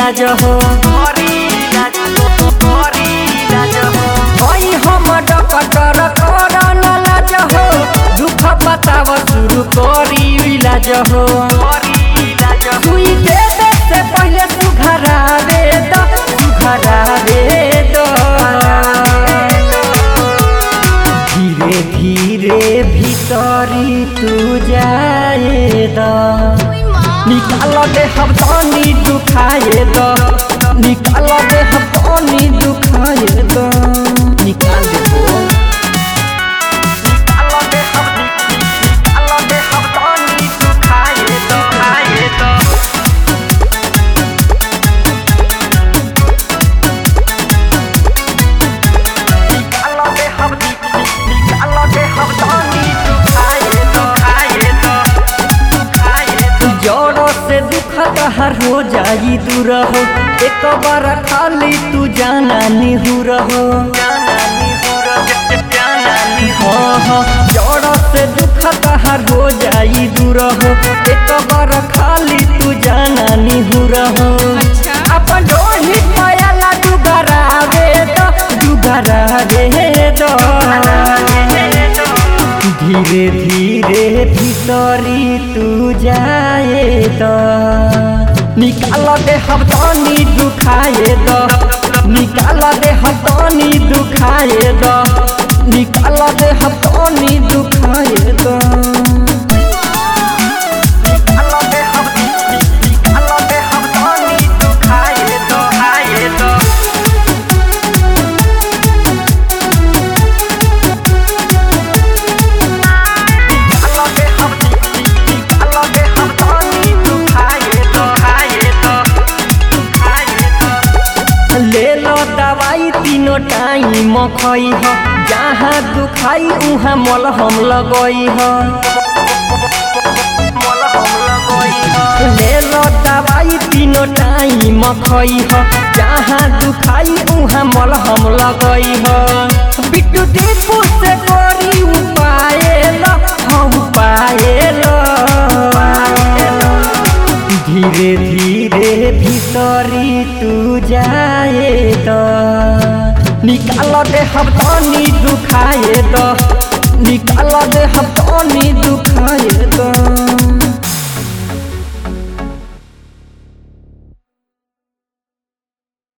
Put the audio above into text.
इलाज हो ओई हम डॉक्टर करन लाज हो दुख बताव शुरू करी इलाज हो सुई दे से पहले सुघरावे दो धीरे धीरे भीतरी तू जाए दो निकाल दे हम पानी दुखाए दो निकाल दे हम पानी दुखाए दो निकाल दे पानी दुखाए दो जोड़ों से दुखत हर हो जाई दूर हो एक बार खाली तू जाना निहुर हो जोड़ों से दुखत हर हो जाई दूर हो एक बार खाली तू जाना निहुर हो अपन डोही पायला दुगरावे दो धीरे धीरे भीतरी तू जाए दो निकाल दे हम पानी दुखाए दो निकाल दे हम पानी दुखाए दो निकाल दे हम पानी दुखाए दो ले लो दवाई तीनों टाइम खई हो जहाँ दुखाई उहाँ मलहम लगई हो ले लो दवाई तीनों टाइम खई हो जहाँ दुखाई उहाँ मलहम लगई हो बिट्टू दीपू से करी उपाय लो धीरे धीरे भीतरी तू जाए दो निकाल दे हम पानी दुखाए दो निकाल दे हम पानी